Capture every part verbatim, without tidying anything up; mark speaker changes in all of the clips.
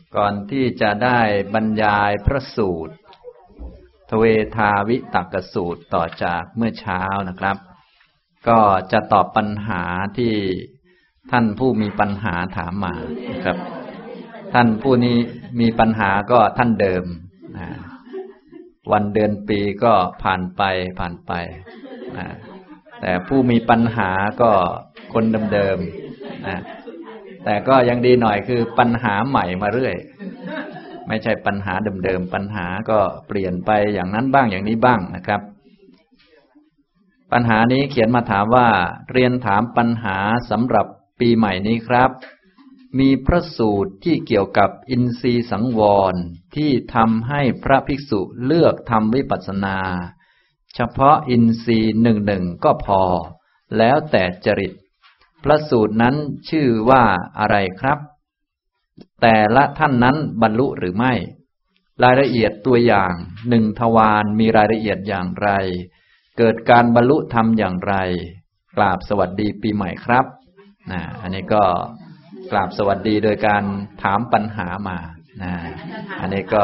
Speaker 1: ก่อนที่จะได้บรรยายพระสูตรทเวทาวิตกสูตรต่อจากเมื่อเช้านะครับก็จะตอบปัญหาที่ท่านผู้มีปัญหาถามมานะครับท่านผู้นี้มีปัญหาก็ท่านเดิมนะวันเดือนปีก็ผ่านไปผ่านไปนะแต่ผู้มีปัญหาก็คนเดิมๆนะแต่ก็ยังดีหน่อยคือปัญหาใหม่มาเรื่อยไม่ใช่ปัญหาเดิมๆปัญหาก็เปลี่ยนไปอย่างนั้นบ้างอย่างนี้บ้างนะครับปัญหานี้เขียนมาถามว่าเรียนถามปัญหาสำหรับปีใหม่นี้ครับมีพระสูตรที่เกี่ยวกับอินทรีย์สังวรที่ทำให้พระภิกษุเลือกทำวิปัสสนาเฉพาะอินทรีย์หนึ่งหนึ่งก็พอแล้วแต่จริตพระสูตรนั้นชื่อว่าอะไรครับแต่ละท่านนั้นบรรลุหรือไม่รายละเอียดตัวอย่างหนึ่งทวารมีรายละเอียดอย่างไรเกิดการบรรลุธรรมอย่างไรกราบสวัสดีปีใหม่ครับนะอันนี้ก็กราบสวัสดีโดยการถามปัญหามานะอันนี้ก็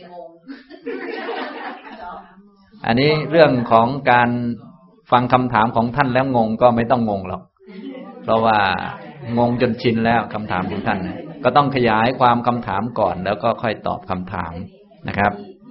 Speaker 1: อันนี้เรื่องของการฟังคำถามของท่านแล้วงงก็ไม่ต้องงงหรอกเพราะว่างงจนชินแล้วคำถามของท่านก็ต้องขยายความคำถามก่อนแล้วก็ค่อยตอบคำถามนะครับ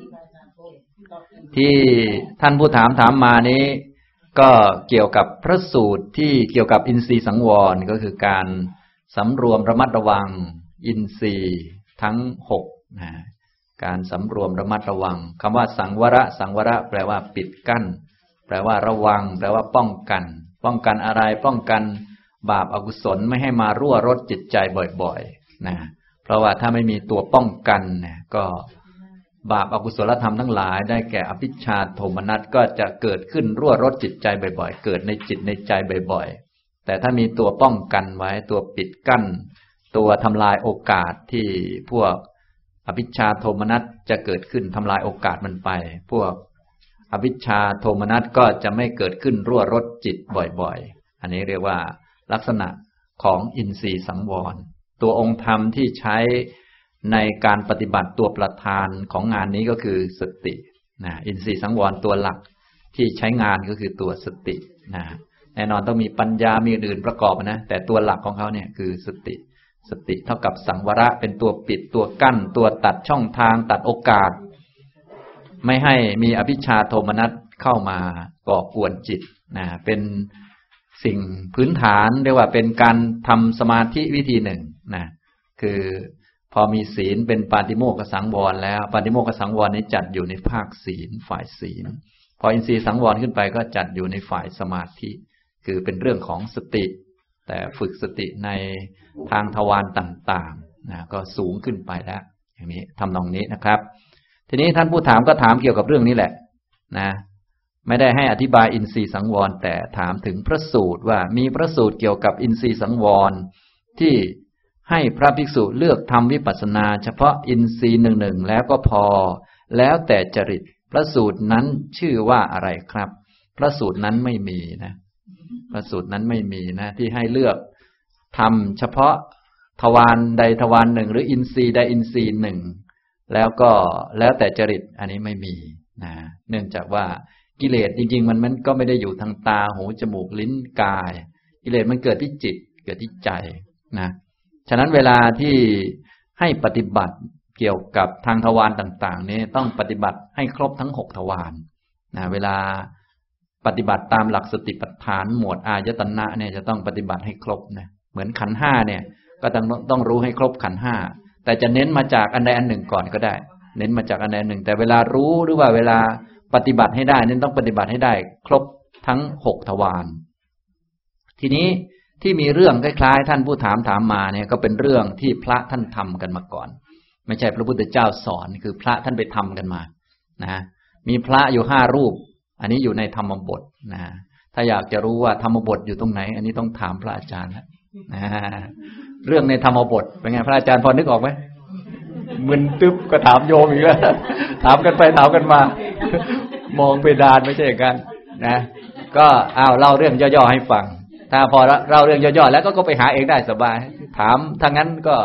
Speaker 1: ที่ท่านผู้ถามถามมานี้ก็เกี่ยวกับพระสูตรที่เกี่ยวกับอินทรีย์สังวรก็คือการสำรวมระมัดระวังอินทรีย์ทั้งหกนะการสำรวมระมัดระวังคำว่าสังวระสังวระแปลว่าปิดกั้นแปลว่าระวังแปลว่าป้องกันป้องกันอะไรป้องกันบาปอกุศลไม่ให้มารั่วรดจิตใจบ่อยๆนะเพราะว่าถ้าไม่มีตัวป้องกันเนี่ยก็บาปอกุศลธรรมทั้งหลายได้แก่อภิชฌาโทมนัสก็จะเกิดขึ้นรั่วรดจิตใจบ่อยๆเกิดในจิตในใจบ่อยๆแต่ถ้ามีตัวป้องกันไว้ตัวปิดกั้นตัวทำลายโอกาสที่พวกอภิชฌาโทมนัสจะเกิดขึ้นทำลายโอกาสมันไปพวกอภิชฌาโทมนัสก็จะไม่เกิดขึ้นรั่วรดจิตบ่อยๆอันนี้เรียกว่าลักษณะของอินทรีย์สังวรตัวองค์ธรรมที่ใช้ในการปฏิบัติตัวประธานของงานนี้ก็คือสตินะอินทรีย์สังวรตัวหลักที่ใช้งานก็คือตัวสตินะแน่นอนต้องมีปัญญามีอื่นประกอบนะแต่ตัวหลักของเขาเนี่ยคือสติสติเท่ากับสังวระเป็นตัวปิดตัวกั้นตัวตัดช่องทางตัดโอกาสไม่ให้มีอภิชฌาโทมนัสเข้ามาก่อกวนจิตนะเป็นสิ่งพื้นฐานเรียกว่าเป็นการทำสมาธิวิธีหนึ่งนะคือพอมีศีลเป็นปาติโมกขสังวรแล้วปาติโมกขสังวรนี้จัดอยู่ในภาคศีลฝ่ายศีลพออินทรีย์สังวรขึ้นไปก็จัดอยู่ในฝ่ายสมาธิคือเป็นเรื่องของสติแต่ฝึกสติในทางทวารต่างๆนะก็สูงขึ้นไปแล้วอย่างนี้ทำนองนี้นะครับทีนี้ท่านผู้ถามก็ถามเกี่ยวกับเรื่องนี้แหละนะไม่ได้ให้อธิบายอินทรีย์สังวรแต่ถามถึงพระสูตรว่ามีพระสูตรเกี่ยวกับอินทรีย์สังวรที่ให้พระภิกษุเลือกทำวิปัสสนาเฉพาะอินทรีย์หนึ่งหนึ่งแล้วก็พอแล้วแต่จริตพระสูตรนั้นชื่อว่าอะไรครับพระสูตรนั้นไม่มีนะพระสูตรนั้นไม่มีนะที่ให้เลือกทำเฉพาะทวารใดทวารหนึ่งหรืออินทรีย์ใดอินทรีย์หนึ่งแล้วก็แล้วแต่จริตอันนี้ไม่มีนะเนื่องจากว่ากิเลสจริงๆมันมันก็ไม่ได้อยู่ทางตาหูจมูกลิ้นกายกิเลสมันเกิดที่จิตเกิดที่ใจนะฉะนั้นเวลาที่ให้ปฏิบัติเกี่ยวกับทางทวารต่างๆนี้ต้องปฏิบัติให้ครบทั้งหกทวารนะเวลาปฏิบัติตามหลักสติปัฏฐานหมวดอายตนะเนี่ยจะต้องปฏิบัติให้ครบนะเหมือนขันธ์ห้าเนี่ยก็ต้องต้องรู้ให้ครบขันธ์ห้าแต่จะเน้นมาจากอันใดอันหนึ่งก่อนก็ได้เน้นมาจากอันใดอันหนึ่งแต่เวลารู้หรือว่าเวลาปฏิบัติให้ได้นั้นต้องปฏิบัติให้ได้ครบทั้งหกทวารทีนี้ที่มีเรื่องคล้ายๆท่านผู้ถามถามมาเนี่ยก็เป็นเรื่องที่พระท่านทำกันมาก่อนไม่ใช่พระพุทธเจ้าสอนคือพระท่านไปทำกันมานะมีพระอยู่ห้ารูปอันนี้อยู่ในธรรมบทนะถ้าอยากจะรู้ว่าธรรมบทอยู่ตรงไหนอันนี้ต้องถามพระอาจารย์นะเรื่องในธรรมบทเป็นไงพระอาจารย์พอนึกออกไหมมึนตึ๊บก็ถามโยมอีกแล้วถามกันไปถามกันมามองเพดานไม่ใช่อย่างนั้นนะก็อ้าวเล่าเรื่องย่อๆให้ฟังถ้าพอเล่าเรื่องย่อๆแล้วก็ก็ไปหาเองได้สบายถามถ้างั้นก็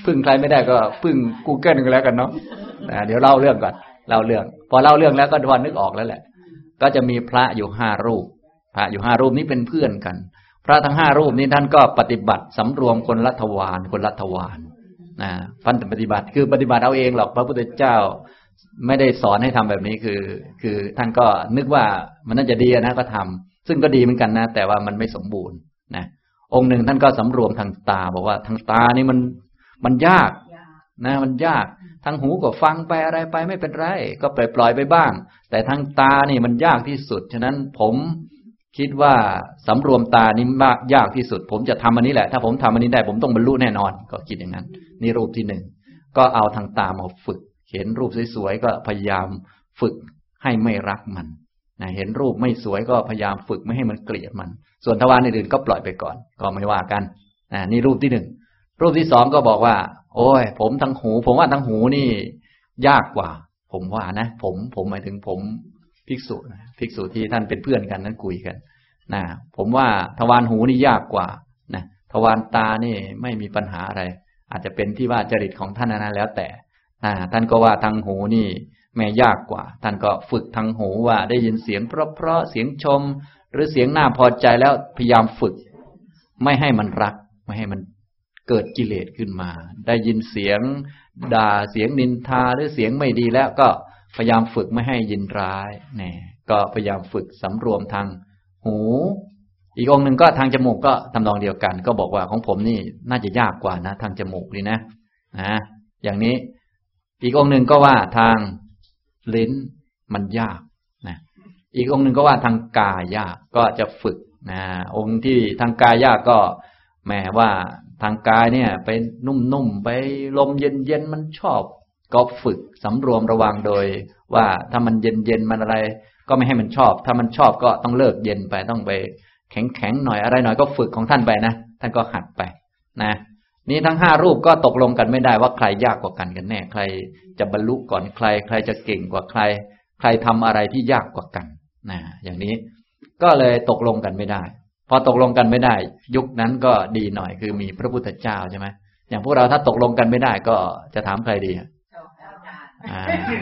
Speaker 1: พึ่งใครไม่ได้ก็พึ่ง Google กันแล้วกันเนาะนะเดี๋ยวเล่าเรื่องก่อนเล่าเรื่องพอเล่าเรื่องแล้วก็พอนึกออกแล้วแหละก็จะมีพระอยู่ห้ารูปพระอยู่ห้ารูปนี้เป็นเพื่อนกันพระทั้งห้ารูปนี้ท่านก็ปฏิบัติสำรวมคนละทวารคนละทวารนะท่านปฏิบัติคือปฏิบัติเอาเองหรอกพระพุทธเจ้าไม่ได้สอนให้ทำแบบนี้คือคือท่านก็นึกว่ามันน่าจะดีนะก็ทำซึ่งก็ดีเหมือนกันนะแต่ว่ามันไม่สมบูรณ์นะองค์หนึ่งท่านก็สำรวมทางตาบอกว่าทางตานี่มันมันยากนะมันยากทางหูก็ฟังไปอะไรไปไม่เป็นไรก็ปล่อยปล่อยไปบ้างแต่ทางตานี่มันยากที่สุดฉะนั้นผมคิดว่าสำรวมตานี่มากยากที่สุดผมจะทำอันนี้แหละถ้าผมทำอันนี้ได้ผมต้องบรรลุแน่นอนก็คิดอย่างนั้นนี่รูปที่หนึ่งก็เอาทางตามาฝึกเห็นรูปสวยๆก็พยายามฝึกให้ไม่รักมันนะเห็นรูปไม่สวยก็พยายามฝึกไม่ให้มันเกลียดมันส่วนทวารอื่นๆก็ปล่อยไปก่อนก็ไม่ว่ากันนะนี่รูปที่หนึ่งรูปที่สองก็บอกว่าโอ้ยผมทั้งหูผมว่าทั้งหูนี่ยากกว่าผมว่านะผมผมหมายถึงผมภิกษุนะภิกษุที่ท่านเป็นเพื่อนกันนั้นคุยกันนะผมว่าทวารหูนี่ยากกว่านะทวารตานี่ไม่มีปัญหาอะไรอาจจะเป็นที่ว่าจริตของท่านนั้นแล้วแต่อ่าท่านก็ว่าทางหูนี่แม่ยากกว่าท่านก็ฝึกทางหูว่าได้ยินเสียงเพราะๆเสียงชมหรือเสียงน่าพอใจแล้วพยายามฝึกไม่ให้มันรักไม่ให้มันเกิดกิเลสขึ้นมาได้ยินเสียงด่าเสียงนินทาหรือเสียงไม่ดีแล้วก็พยายามฝึกไม่ให้ยินร้ายเนี่ยก็พยายามฝึกสำรวมทางหูอีกองค์หนึ่งก็ทางจมูกก็ทำนองเดียวกันก็บอกว่าของผมนี่น่าจะยากกว่านะทางจมูกนี่นะนะอย่างนี้อีกองค์หนึ่งก็ว่าทางลิ้นมันยากนะอีกองค์หนึ่งก็ว่าทางกายยากก็จะฝึกนะองค์ที่ทางกายยากก็แม้ว่าทางกายเนี่ยไปนุ่มๆไปลมเย็นๆมันชอบก็ฝึกสำรวมระวังโดยว่าถ้ามันเย็นๆมันอะไรก็ไม่ให้มันชอบถ้ามันชอบก็ต้องเลิกเย็นไปต้องไปแข็งๆหน่อยอะไรหน่อยก็ฝึกของท่านไปนะท่านก็หัดไปนะนี่ทั้งห้ารูปก็ตกลงกันไม่ได้ว่าใครยากกว่ากันกันแน่ใครจะบรรลุก่อนใครใครจะเก่งกว่าใครใครทำอะไรที่ยากกว่ากันนะอย่างนี้ก็เลยตกลงกันไม่ได้พอตกลงกันไม่ได้ยุคนั้นก็ดีหน่อยคือมีพระพุทธเจ้าใช่ไหมอย่างพวกเราถ้าตกลงกันไม่ได้ก็จะถามใครดีอ่า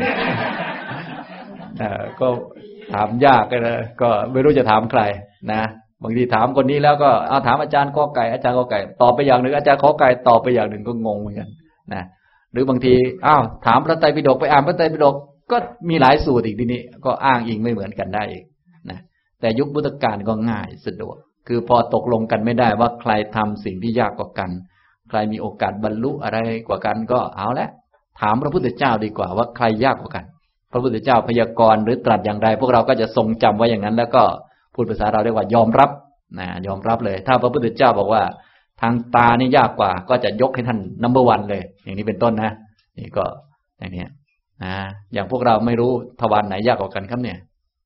Speaker 1: ก็ถามยากนะก็ไม่รู้จะถามใครนะบางทีถามคนนี้แล้วก็เอาถามอาจารย์ข้อไก่อาจารย์ข้อไก่ตอบไปอย่างหนึ่งอาจารย์ข้อไก่ตอบไปอย่างหนึ่งก็งงเหมือนกันนะหรือบางทีอ้าวถามพระไตรปิฎกไปอ่านพระไตรปิฎกก็มีหลายสูตรอีกทีนี้ก็อ้างอิงไม่เหมือนกันได้อีกนะแต่ยุคพุทธกาลก็ง่ายสะดวกคือพอตกลงกันไม่ได้ว่าใครทำสิ่งที่ยากกว่ากันใครมีโอกาสบรรลุอะไรกว่ากันก็เอาละถามพระพุทธเจ้าดีกว่าว่าใครยากกว่ากันพระพุทธเจ้าพยากรณ์หรือตรัสอย่างไรพวกเราก็จะทรงจำไว้อย่างนั้นแล้วก็พูดภาษาเราเรียกว่ายอมรับนะยอมรับเลยถ้าพระพุทธเจ้าบอกว่าทางตานี่ยากกว่าก็จะยกให้ท่านนัมเบอร์วันเลยอย่างนี้เป็นต้นนะนี่ก็อย่างนี้นะอย่างพวกเราไม่รู้ทวารไหนยากกว่ากันครับเนี่ย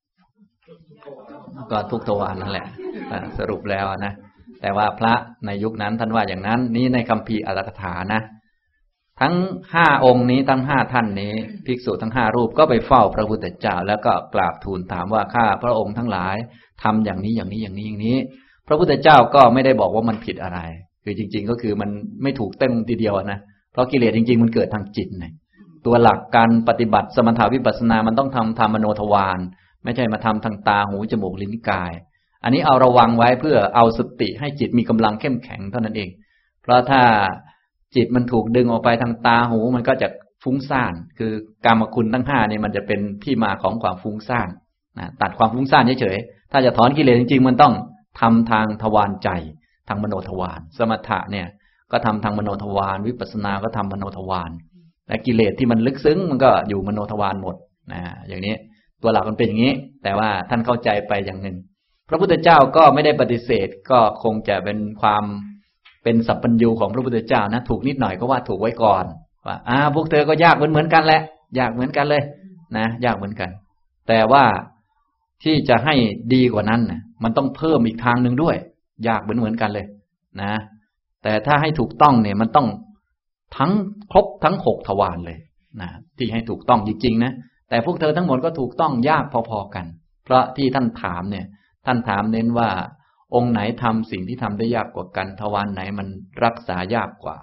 Speaker 1: ก็ทุกทวารนั่นแหละสรุปแล้วนะแต่ว่าพระในยุคนั้นท่านว่าอย่างนั้นนี้ในคัมภีร์อัตถกถานะทั้งห้าองค์นี้ทั้งห้าท่านนี้ภิกษุทั้งห้ารูปก็ไปเฝ้าพระพุทธเจ้าแล้วก็กราบทูลถามว่าข้าพระองค์ทั้งหลายทำอย่างนี้อย่างนี้อย่างนี้อย่างนี้พระพุทธเจ้าก็ไม่ได้บอกว่ามันผิดอะไรคือจริงๆก็คือมันไม่ถูกเต็มทีเดียวนะเพราะกิเลสจริงๆมันเกิดทางจิตนะตัวหลักการปฏิบัติสมถาวิปัสสนามันต้องทำทางมโนทวารไม่ใช่มาทำทางตาหูจมูกลิ้นกายอันนี้เอาระวังไว้เพื่อเอาสติให้จิตมีกำลังเข้มแข็งเท่านั้นเองเพราะถ้าจิตมันถูกดึงออกไปทางตาหูมันก็จะฟุ้งซ่านคือกามคุณทั้งห้านี่มันจะเป็นที่มาของความฟุ้งซ่านนะตัดความฟุ้งซ่านเฉยๆถ้าจะถอนกิเลสจริงๆมันต้องทำทางทวารใจทางมโนทวารสมถะเนี่ยก็ทำทางมโนทวารวิปัสสนาก็ทำมโนทวารและกิเลสที่มันลึกซึ้งมันก็อยู่มโนทวารหมดนะอย่างนี้ตัวหลักมันเป็นอย่างนี้แต่ว่าท่านเข้าใจไปอย่างหนึ่งพระพุทธเจ้าก็ไม่ได้ปฏิเสธก็คงจะเป็นความเป็นสัพพัญญูของพระพุทธเจ้านะถูกนิดหน่อยก็ว่าถูกไว้ก่อนว่าอ่าพวกเธอก็ยากเหมือนเหมือนกันแหละยากเหมือนกันเลยนะยากเหมือนกันแต่ว่าที่จะให้ดีกว่านั้นนะมันต้องเพิ่มอีกทางหนึ่งด้วยยากเหมือนเหมือนกันเลยนะแต่ถ้าให้ถูกต้องเนี่ยมันต้องทั้งครบทั้งหกทวารเลยนะที่ให้ถูกต้องจริงๆนะแต่พวกเธอทั้งหมดก็ถูกต้องยากพอๆกันเพราะที่ท่านถามเนี่ยท่านถามเน้นว่าองค์ไหนทำสิ่งที่ทำได้ยากกว่ากันทวารไหนมันรักษายากกว่า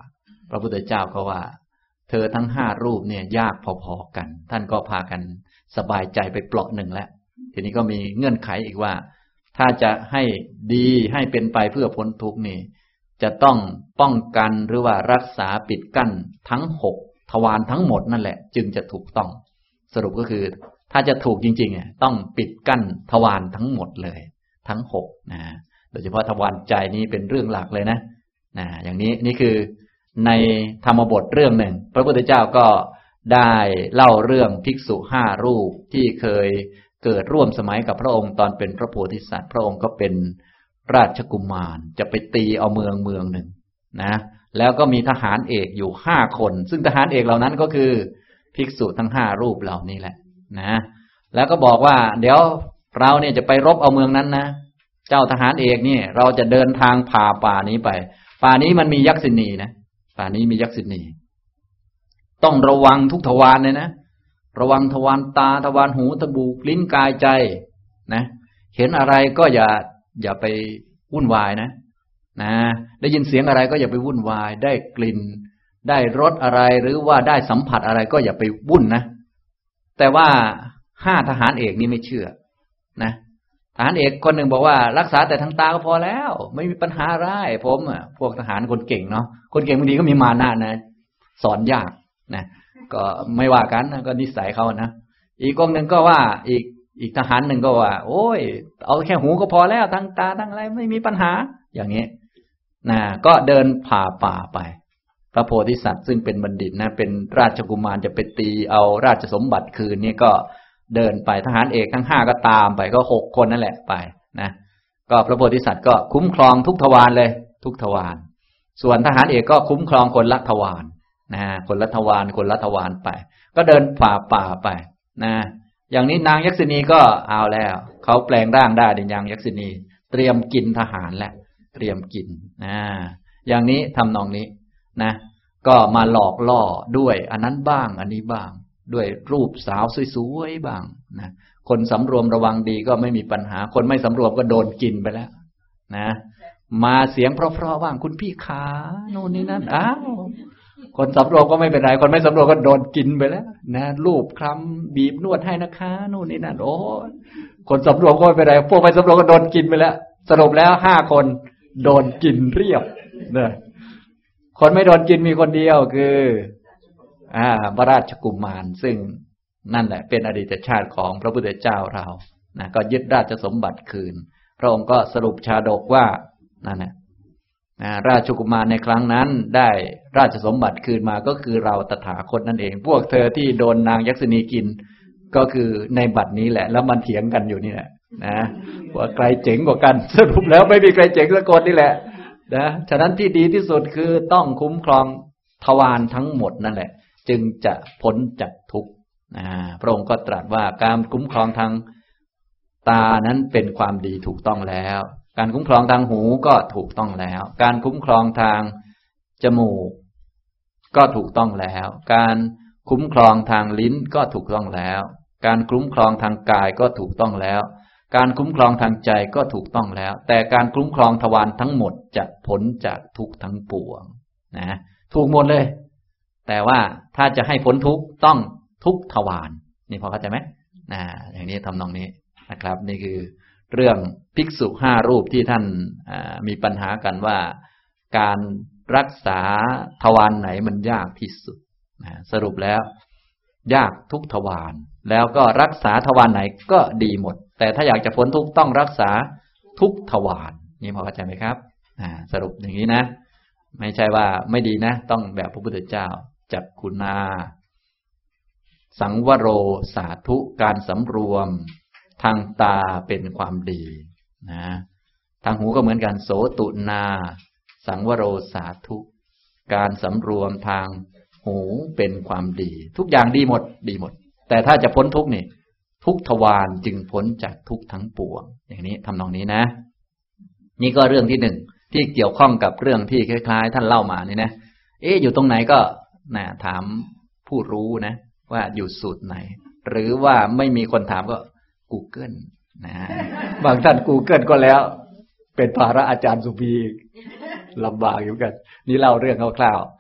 Speaker 1: พระพุทธเจ้าก็ว่าเธอทั้งห้ารูปเนี่ยยากพอๆกันท่านก็พากันสบายใจไปเปลาะหนึ่งแล้วทีนี้ก็มีเงื่อนไขอีกว่าถ้าจะให้ดีให้เป็นไปเพื่อพ้นทุกข์นี่จะต้องป้องกันหรือว่ารักษาปิดกั้นทั้งหกทวารทั้งหมดนั่นแหละจึงจะถูกต้องสรุปก็คือถ้าจะถูกจริงๆต้องปิดกั้นทวารทั้งหมดเลยทั้งหกนะโดยเฉพาะทวารใจนี้เป็นเรื่องหลักเลยนะนะอย่างนี้นี่คือในธรรมบทเรื่องหนึ่งพระพุทธเจ้าก็ได้เล่าเรื่องภิกษุห้ารูปที่เคยเกิดร่วมสมัยกับพระองค์ตอนเป็นพระโพธิสัตว์พระองค์ก็เป็นราชกุมารจะไปตีเอาเมืองเมืองหนึ่งนะแล้วก็มีทหารเอกอยู่ห้าคนซึ่งทหารเอกเหล่านั้นก็คือภิกษุทั้งห้ารูปเหล่านี้แหละนะแล้วก็บอกว่าเดี๋ยวเราเนี่ยจะไปรบเอาเมืองนั้นนะเจ้าทหารเอกนี่เราจะเดินทางผ่าป่านี้ไปป่านี้มันมียักษิณีนะป่านี้มียักษิณีต้องระวังทุกทวารเลยนะระวังทวารตาทวารหูตะบูกลิ้นกายใจนะเห็นอะไรก็อย่าอย่าไปวุ่นวายนะนะได้ยินเสียงอะไรก็อย่าไปวุ่นวายได้กลิ่นได้รสอะไรหรือว่าได้สัมผัสอะไรก็อย่าไปวุ่นนะแต่ว่าห้าทหารเอกนี่ไม่เชื่อนะทหารเอกคนหนึ่งบอกว่ารักษาแต่ทางตาก็พอแล้วไม่มีปัญหาอะไรผมอ่ะพวกทหารคนเก่งเนาะคนเก่งบางทีก็มีมานะนะสอนยากนะก็ไม่ว่ากันนะก็นิสัยเขานะอีกองหนึ่งก็ว่าอีกอีกทหารหนึ่งก็ว่าโอ้ยเอาแค่หูก็พอแล้วทั้งตาทั้งอะไรไม่มีปัญหาอย่างนี้นะก็เดินผ่าป่าไปพระโพธิสัตว์ซึ่งเป็นบัณฑิตนะเป็นราชกุมารจะไปตีเอาราชสมบัติคืนนี่ก็เดินไปทหารเอกทั้งห้าก็ตามไปก็หกคนนั่นแหละไปนะก็พระโพธิสัตว์ก็คุ้มครองทุกทวารเลยทุกทวารส่วนทหารเอกก็คุ้มครองคนละทวารนะคนละทวารคนละทวารไปก็เดินฝ่าป่าไปนะอย่างนี้นางยักษิณีก็เอาแล้วเขาแปลงร่างได้ในนางยักษิณีเตรียมกินทหารแล้วเตรียมกินนะอย่างนี้ทำนองนี้นะก็มาหลอกล่อด้วยอันนั้นบ้างอันนี้บ้างด้วยรูปสาวสวยๆบ้างนะคนสำรวมระวังดีก็ไม่มีปัญหาคนไม่สำรวมก็โดนกินไปแล้วนะมาเสียงเพราะๆบ้างคุณพี่ขาโน่นนี่นั่นอ้าวคนสำรวมก็ไม่เป็นไรคนไม่สำรวมก็โดนกินไปแล้วนะรูปคลำบีบนวดให้นะคะโน่นนี่นั่นโอ้คนสำรวมก็ไม่เป็นไรพวกไม่สำรวมก็โดนกินไปแล้วสรุปแล้วห้าคนโดนกินเรียบเนี่ยคนไม่โดนกินมีคนเดียวคืออ่าพระราชกุมารซึ่งนั่นแหละเป็นอดีตชาติของพระพุทธเจ้าเรานะก็ยึดราชสมบัติคืนพระองค์ก็สรุปชาดกว่านั่นแหละนะราชกุมารในครั้งนั้นได้ราชสมบัติคืนมาก็คือเราตถาคตนั่นเองพวกเธอที่โดนนางยักษิณีกินก็คือในบัดนี้แหละแล้วมันเถียงกันอยู่นี่แหละนะว่าใครเจ๋งกว่ากันสรุปแล้วไม่มีใครเจ๋งสักคนนี่แหละนะฉะนั้นที่ดีที่สุดคือต้องคุ้มครองทวารทั้งหมดนั่นแหละจึงจะพ้นจากทุกข์นะพระองค์ก็ตรัสว่าการคุ้มครองทางตานั้นเป็นความดีถูกต้องแล้วการคุ้มครองทางหูก็ถูกต้องแล้วการคุ้มครองทางจมูกก็ถูกต้องแล้วการคุ้มครองทางลิ้นก็ถูกต้องแล้วการคุ้มครองทางกายก็ถูกต้องแล้วการคุ้มครองทางใจก็ถูกต้องแล้วแต่การคุ้มครองทวารทั้งหมดจะพ้นจากทุกข์ทั้งปวงนะถูกหมดเลยแต่ว่าถ้าจะให้พ้นทุกข์ต้องทุกทวารนี่พอเข้าใจไหมนะอย่างนี้ทำนองนี้นะครับนี่คือเรื่องภิกษุห้ารูปที่ท่านมีปัญหากันว่าการรักษาทวารไหนมันยากที่สุดนะสรุปแล้วยากทุกทวารแล้วก็รักษาทวารไหนก็ดีหมดแต่ถ้าอยากจะพ้นทุกข์ต้องรักษาทุกทวารนี่พอเข้าใจไหมครับอ่าสรุปอย่างนี้นะไม่ใช่ว่าไม่ดีนะต้องแบบพระพุทธเจ้าจักขุนาสังวโรสาธุการสำรวมทางตาเป็นความดีนะทางหูก็เหมือนกันโสตุนาสังวโรสาธุการสำรวมทางหูเป็นความดีทุกอย่างดีหมดดีหมดแต่ถ้าจะพ้นทุกข์นี่ทุกทวารจึงพ้นจากทุกข์ทั้งปวงอย่างนี้ทำนองนี้นะนี่ก็เรื่องที่หนึ่งที่เกี่ยวข้องกับเรื่องที่คล้ายๆท่านเล่ามานี่นะเอ๊ะอยู่ตรงไหนก็นะถามผู้รู้นะว่าอยู่สูตรไหนหรือว่าไม่มีคนถามก็ Google นะบางท่าน Google ก็แล้วเป็นภาระอาจารย์สุภีลำบากอยู่กันนี่เล่าเรื่องคร่าว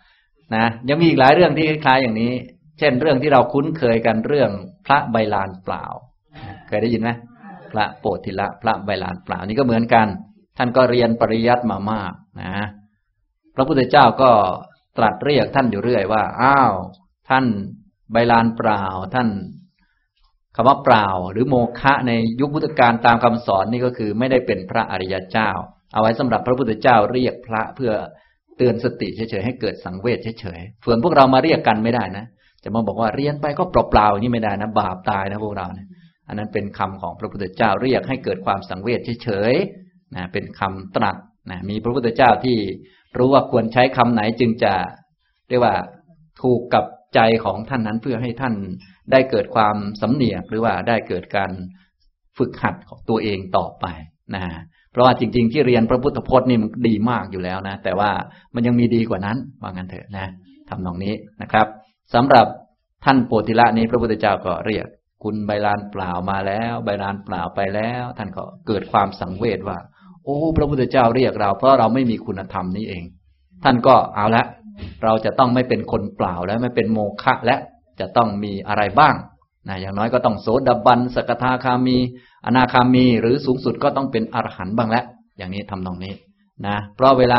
Speaker 1: นะยังมีอีกหลายเรื่องที่คล้ายอย่างนี้เช่นเรื่องที่เราคุ้นเคยกันเรื่องพระใบลานเปล่าเคยได้ยินไหมพระโปธิละพระใบลานเปล่านี่ก็เหมือนกันท่านก็เรียนปริยัติมามากนะพระพุทธเจ้าก็ตรัสเรียกท่านอยู่เรื่อยว่าอ้าวท่านใบลานเปล่าท่านคำว่าเปล่าหรือโมฆะในยุคพุทธกาลตามคำสอนนี่ก็คือไม่ได้เป็นพระอริยเจ้าเอาไว้สำหรับพระพุทธเจ้าเรียกพระเพื่อเตือนสติเฉยๆให้เกิดสังเวชเฉยๆส่วนพวกเรามาเรียกกันไม่ได้นะจะมาบอกว่าเรียนไปก็เปล่าๆอย่างนี้ไม่ได้นะบาปตายนะพวกเราเนี่ยอันนั้นเป็นคำของพระพุทธเจ้าเรียกให้เกิดความสังเวชเฉยๆนะเป็นคำตรัสนะมีพระพุทธเจ้าที่รู้ว่าควรใช้คำไหนจึงจะเรียกว่าถูกกับใจของท่านนั้นเพื่อให้ท่านได้เกิดความสำเนียกหรือว่าได้เกิดการฝึกหัดของตัวเองต่อไปนะเพราะว่าจริงๆที่เรียนพระพุทธพจน์นี่มันดีมากอยู่แล้วนะแต่ว่ามันยังมีดีกว่านั้นว่างั้นเถอะนะทำนองนี้นะครับสำหรับท่านโปธิละนี้พระพุทธเจ้าก็เรียกคุณใบลานเปล่ามาแล้วใบลานเปล่าไปแล้วท่านก็เกิดความสังเวชว่าโอ้พระพุทธเจ้าเรียกเราเพราะเราไม่มีคุณธรรมนี้เองท่านก็เอาละเราจะต้องไม่เป็นคนเปล่าแล้วไม่เป็นโมฆะและจะต้องมีอะไรบ้างนะอย่างน้อยก็ต้องโสดาบันสกทาคามีอนาคามีหรือสูงสุดก็ต้องเป็นอรหันต์บ้างแล้วอย่างนี้ทำตรงนี้นะเพราะเวลา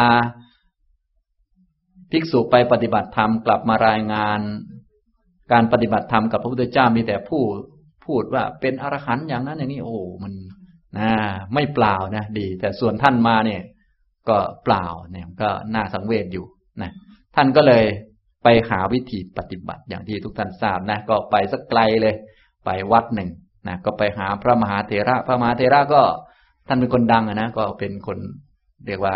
Speaker 1: ภิกษุไปปฏิบัติธรรมกลับมารายงานการปฏิบัติธรรมกับพระพุทธเจ้ามีแต่ผู้พูดว่าเป็นอรหันต์อย่างนั้นอย่างนี้โอ้มันนะไม่เปล่านะดีแต่ส่วนท่านมาเนี่ยก็เปล่าเนี่ยก็น่าสังเวชอยู่นะท่านก็เลยไปหาวิธีปฏิบัติอย่างที่ทุกท่านทราบนะก็ไปสักไกลเลยไปวัดหนึ่งนะก็ไปหาพระมหาเถระพระมหาเถระก็ท่านเป็นคนดังนะก็เป็นคนเรียกว่า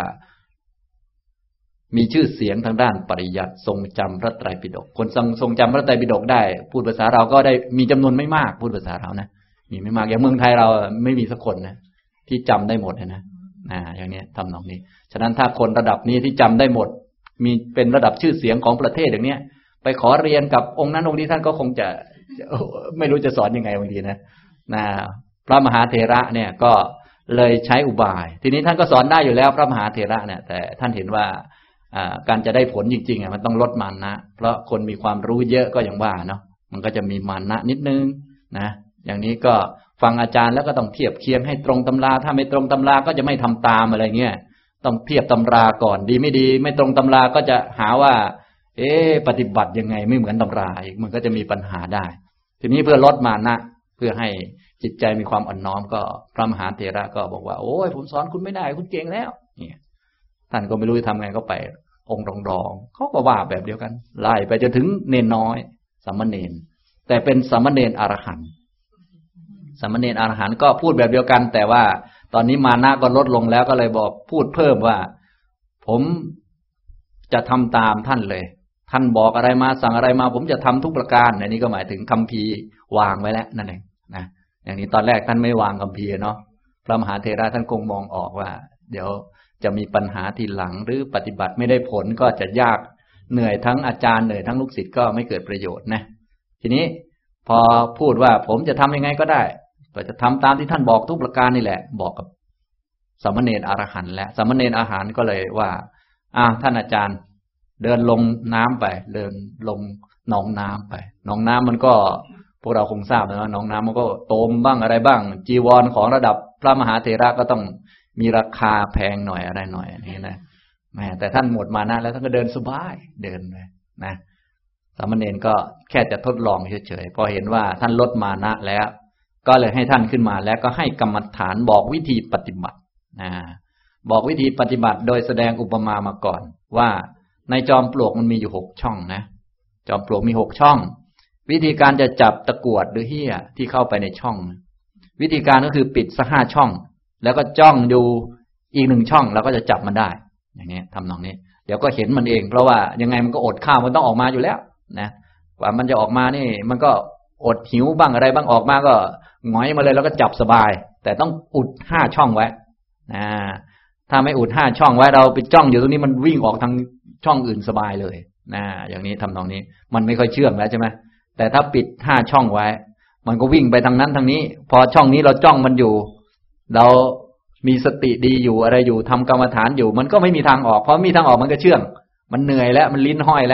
Speaker 1: มีชื่อเสียงทางด้านปริยัติทรงจำพระไตรปิฎกคนทรงทรงจำพระไตรปิฎกได้พูดภาษาเราก็ได้มีจำนวนไม่มากพูดภาษาเรานะมีไม่มากอย่างเมืองไทยเราไม่มีสักคนนะที่จำได้หมดนะนะอย่างนี้ทำนองนี้ฉะนั้นถ้าคนระดับนี้ที่จำได้หมดมีเป็นระดับชื่อเสียงของประเทศอย่างนี้ไปขอเรียนกับองค์นั้นองค์นี้ท่านก็คงจะไม่รู้จะสอนยังไงบางทีนะนะพระมหาเถระเนี่ยก็เลยใช้อุบายทีนี้ท่านก็สอนได้อยู่แล้วพระมหาเถระเนี่ยแต่ท่านเห็นว่าการจะได้ผลจริงๆมันต้องลดมานะเพราะคนมีความรู้เยอะก็อย่างว่าเนาะมันก็จะมีมานะนิดนึงนะอย่างนี้ก็ฟังอาจารย์แล้วก็ต้องเทียบเคียงให้ตรงตำราถ้าไม่ตรงตำราก็จะไม่ทำตามอะไรเงี้ยต้องเทียบตำราก่อนดีไม่ดีไม่ตรงตำราก็จะหาว่าเอ๊ะปฏิบัติยังไงไม่เหมือนตำราอีกมันก็จะมีปัญหาได้ทีนี้เพื่อลดมานะเพื่อให้จิตใจมีความอ่อนน้อมก็พระมหาเถระก็บอกว่าโอ้ยผมสอนคุณไม่ได้คุณเก่งแล้วเนี่ยท่านก็ไม่รู้จะทำไงก็ไปองค์รองรองเขาก็ว่าแบบเดียวกันไล่ไปจนถึงเนนน้อยสามเณรแต่เป็นสามเณรอรหันต์สามเณรอรหันต์ก็พูดแบบเดียวกันแต่ว่าตอนนี้มานะก็ลดลงแล้วก็เลยบอกพูดเพิ่มว่าผมจะทำตามท่านเลยท่านบอกอะไรมาสั่งอะไรมาผมจะทำทุกประการอันนี้ก็หมายถึงคัมภีร์วางไว้แล้วนั่นเองนะอย่างนี้ตอนแรกท่านไม่วางคัมภีร์เนาะพระมหาเถระท่านคงมองออกว่าเดี๋ยวจะมีปัญหาทีหลังหรือปฏิบัติไม่ได้ผลก็จะยากเหนื่อยทั้งอาจารย์เหนื่อยทั้งลูกศิษย์ก็ไม่เกิดประโยชน์นะทีนี้พอพูดว่าผมจะทำยังไงก็ได้ก็จะทำตามที่ท่านบอกทุกประการนี่แหละบอกกับสามเณรอรหันต์และสามเณรอรหันต์ก็เลยว่าอ้าวท่านอาจารย์เดินลงน้ำไปเดินลงหนองน้ำไปหนองน้ำมันก็พวกเราคงทราบนะหนองน้ำมันก็โตมบ้างอะไรบ้างจีวรของระดับพระมหาเถระก็ต้องมีราคาแพงหน่อยอะไรหน่อยนี่นะแม่แต่ท่านหมดมานะแล้วท่านก็เดินสบายเดินไปนะสามเณรก็แค่จะทดลองเฉยๆพอเห็นว่าท่านลดมานะแล้วก็เลยให้ท่านขึ้นมาแล้วก็ให้กรรมฐานบอกวิธีปฏิบัตินะบอกวิธีปฏิบัติโดยแสดงอุปมามาก่อนว่าในจอมปลวกมันมีอยู่หกช่องนะจอมปลวกมีหกช่องวิธีการจะจับตะกรวดหรือเหี้ยที่เข้าไปในช่องวิธีการก็คือปิดสักห้าช่องแล้วก็จ้องดูอีกหนึ่งช่องแล้วก็จะจับมันได้อย่างนี้ทำนองนี้เดี๋ยวก็เห็นมันเองเพราะว่ายังไงมันก็อดข้าวมันต้องออกมาอยู่แล้วนะกว่ามันจะออกมานี่มันก็อดหิวบ้างอะไรบ้างออกมาก็หงอยมาเลยแล้วก็จับสบายแต่ต้องอุดห้าช่องไว้นะถ้าไม่อุดห้าช่องไว้เราไปจ้องอยู่ตรงนี้มันวิ่งออกทางช่องอื่นสบายเลยนะอย่างนี้ทำนองนี้มันไม่ค่อยเชื่องแล้วใช่ไหมแต่ถ้าปิดห้าช่องไว้มันก็วิ่งไปทางนั้นทางนี้พอช่องนี้เราจ้องมันอยู่เรามีสติดีอยู่อะไรอยู่ทำกรรมฐานอยู่มันก็ไม่มีทางออกเพราะมีทางออกมันก็เชื่องมันเหนื่อยแล้วมันลิ้นห้อยแล้ว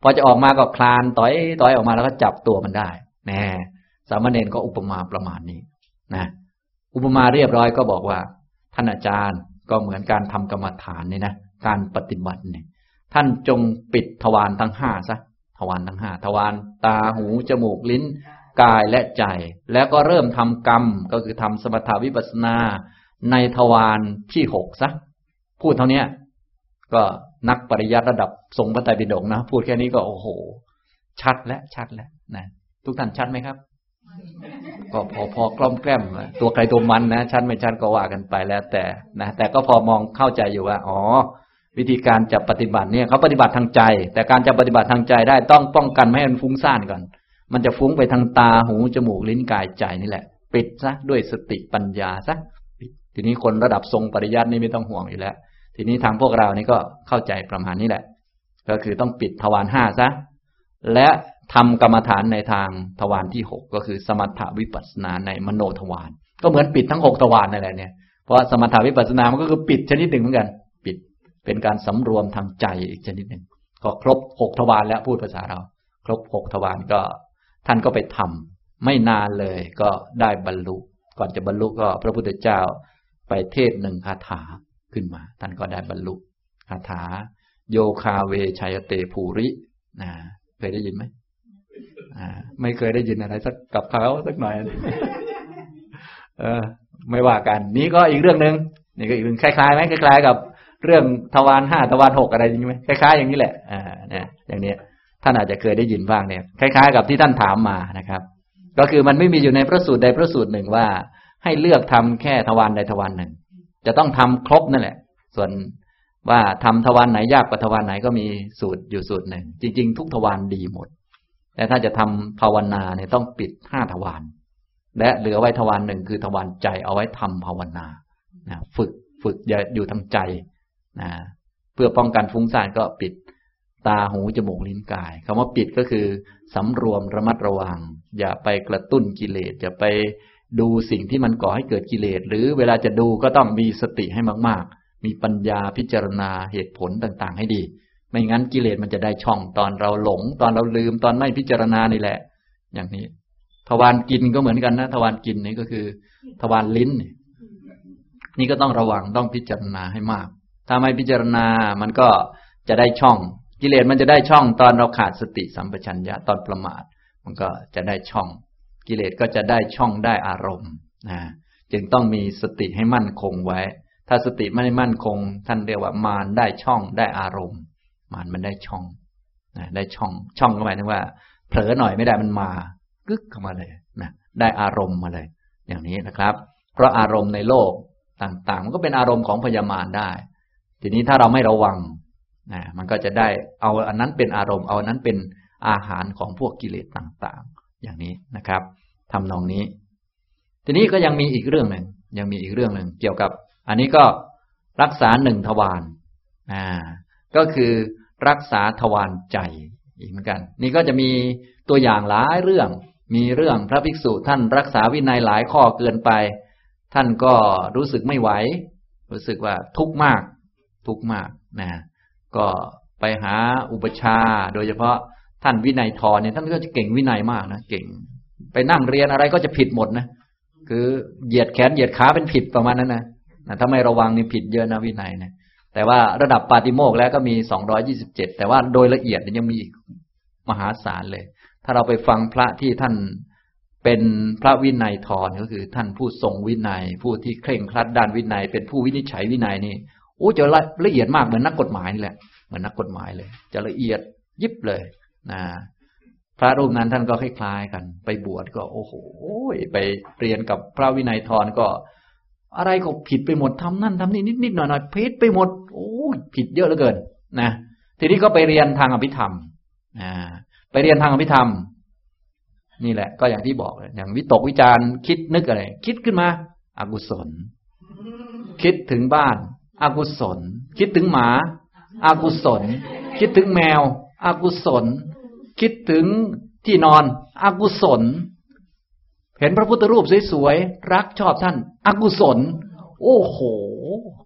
Speaker 1: พอจะออกมาก็คลานต่อยต่อยออกมาแล้วก็จับตัวมันได้แน่สามเณรก็อุปมาประมาณนี้นะอุปมาเรียบร้อยก็บอกว่าท่านอาจารย์ก็เหมือนการทำกรรมฐานนี่นะการปฏิบัติเนี่ยท่านจงปิดทวารทั้งห้าซะทวารทั้งห้าทวารตาหูจมูกลิ้นกายและใจแล้วก็เริ่มทำกรรมก็คือทำสมถาวิปัสสนาในทวารที่หกซะพูดเท่านี้ก็นักปริยัติระดับทรงพระไตรปิฎกนะพูดแค่นี้ก็โอ้โหชัดและชัดแล้วนะทุกท่านชัดไหมครับก็พอพอกล้อมแกล้มตัวใครตัวมันนะชัดไม่ชัดก็ว่ากันไปแล้วแต่นะแต่ก็พอมองเข้าใจอยู่ว่าอ๋อวิธีการจะปฏิบัติเนี่ยเขาปฏิบัติทางใจแต่การจะปฏิบัติทางใจได้ต้องป้องกันไม่ให้มันฟุ้งซ่านก่อนมันจะฟุ้งไปทางตาหูจมูกลิ้นกายใจนี่แหละปิดซะด้วยสติปัญญาซะทีนี้คนระดับทรงปริยัตินี่ไม่ต้องห่วงอยู่แล้วทีนี้ทางพวกเรานี่ก็เข้าใจประมาณนี้แหละก็คือต้องปิดทวารห้าซะและทำกรรมฐานในทางทวารที่หกก็คือสมถะวิปัสสนาในมโนทวารก็เหมือนปิดทั้งหกทวารนั่นแหละเนี่ยเพราะสมถะวิปัสสนามันก็คือปิดชนิดหนึ่งเหมือนกันปิดเป็นการสำรวมทางใจอีกชนิดหนึ่งก็ครบหกทวารแล้วพูดภาษาเราครบหกทวารก็ท่านก็ไปทำไม่นานเลยก็ได้บรรลุก่อนจะบรรลุก็พระพุทธเจ้าไปเทศหนึ่งคาถาขึ้นมาท่านก็ได้บรรลุคาถาโยคาเวชัยเตภูรินะเคยได้ยินไหมอ่าไม่เคยได้ยินอะไรสักกับเขาสักหน่อยเออไม่ว่ากันนี้ก็อีกเรื่องนึงนี่ก็อีกเรื่องคล้ายๆไหมคล้ายๆกับเรื่องทวารห้าทวารหกอะไรอย่างนี้ไหมคล้ายๆอย่างนี้แหละอ่าเนี่ยอย่างนี้ท่านอาจจะเคยได้ยินบ้างเนี่ยคล้ายๆกับที่ท่านถามมานะครับก็คือมันไม่มีอยู่ในพระสูตรใดพระสูตรหนึ่งว่าให้เลือกทำแค่ทวารใดทวารหนึ่งจะต้องทำครบนั่นแหละส่วนว่าทำทวารไหนยากกว่าทวารไหนก็มีสูตรอยู่สูตรหนึ่งจริงๆทุกทวารดีหมดแต่ถ้าจะทำภาวนาเนี่ยต้องปิดห้าทวารและเหลือไว้ทวารหนึ่งคือทวารใจเอาไว้ทำภาวนานะฝึกฝึกอย่าอยู่ทางใจนะเพื่อป้องกันฟุ้งซ่านก็ปิดตาหูจมูกลิ้นกายคำว่าปิดก็คือสำรวมระมัดระวังอย่าไปกระตุ้นกิเลสอย่าไปดูสิ่งที่มันก่อให้เกิดกิเลสหรือเวลาจะดูก็ต้องมีสติให้มากๆมีปัญญาพิจารณาเหตุผลต่างๆให้ดีไม่งั้นกิเลสมันจะได้ช่องตอนเราหลงตอนเราลืมตอนไม่พิจารณานี่แหละอย่างนี้ทวารกินก็เหมือนกันนะทวารกินนี่ก็คือทวารลิ้นนี่ก็ต้องระวังต้องพิจารณาให้มากถ้าไม่พิจารณามันก็จะได้ช่องกิเลสมันจะได้ช่องตอนเราขาดสติสัมปชัญญะตอนประมาทมันก็จะได้ช่องกิเลสก็จะได้ช่องได้อารมณ์นะจึงต้องมีสติให้มั่นคงไว้ถ้าสติไม่มั่นคงท่านเรียกว่ามารได้ช่องได้อารมณ์มารมันได้ช่องนะได้ช่องช่องก็หมายถึงว่าเผลอหน่อยไม่ได้มันมากึกเข้ามาเลยนะได้อารมณ์มาเลยอย่างนี้นะครับเพราะอารมณ์ในโลกต่างๆมันก็เป็นอารมณ์ของพยามารได้ทีนี้ถ้าเราไม่ระวังนะมันก็จะได้เอาอันนั้นเป็นอารมณ์เอาอันนั้นเป็นอาหารของพวกกิเลสต่างๆอย่างนี้นะครับทำนองนี้ทีนี้ก็ยังมีอีกเรื่องหนึ่งยังมีอีกเรื่องหนึ่งเกี่ยวกับอันนี้ก็รักษาหนึ่งทวารอ่าก็คือรักษาทวารใจอีกเหมือนกันนี่ก็จะมีตัวอย่างหลายเรื่องมีเรื่องพระภิกษุท่านรักษาวินัยหลายข้อเกินไปท่านก็รู้สึกไม่ไหวรู้สึกว่าทุกข์มากทุกข์มากนะก็ไปหาอุปชาโดยเฉพาะท่านวินัยทรเนี่ยท่านก็จะเก่งวินัยมากนะเก่งไปนั่งเรียนอะไรก็จะผิดหมดนะคือเหยียดแขนเหยียดขาเป็นผิดประมาณนั้นนะถ้าไม่ระวังนี่ผิดเยอะนะวินัยนะแต่ว่าระดับปาติโมกข์แล้วก็มีสองร้อยยี่สิบเจ็ดแต่ว่าโดยละเอียดยังมีอีกมหาศาลเลยถ้าเราไปฟังพระที่ท่านเป็นพระวินัยทรก็คือท่านผู้ทรงวินัยผู้ที่เคร่งครัดด้านวินัยเป็นผู้วินิจฉัยวินัยนี่โอ้จะละเอียดมากเหมือนนักกฎหมายนี่แหละเหมือนนักกฎหมายเลยจะละเอียดยิบเลยนะพระรูปนั้นท่านก็คล้ายๆกันไปบวชก็โอ้โหไปเรียนกับพระวินัยทรก็อะไรก็ผิดไปหมดทำนั่นทำนี่นิดๆหน่อยๆผิดไปหมดโอ้ผิดเยอะเหลือเกินนะทีนี้ก็ไปเรียนทางอภิธรรมอ่าไปเรียนทางอภิธรรมนี่แหละก็อย่างที่บอกอย่างวิตกวิจารคิดนึกอะไรคิดขึ้นมาอกุศลคิดถึงบ้านอกุศลคิดถึงหมาอกุศลคิดถึงแมวอกุศลคิดถึงที่นอนอกุศลเห็นพระพุทธรูปสวยๆรักชอบท่านอกุศลโอ้โห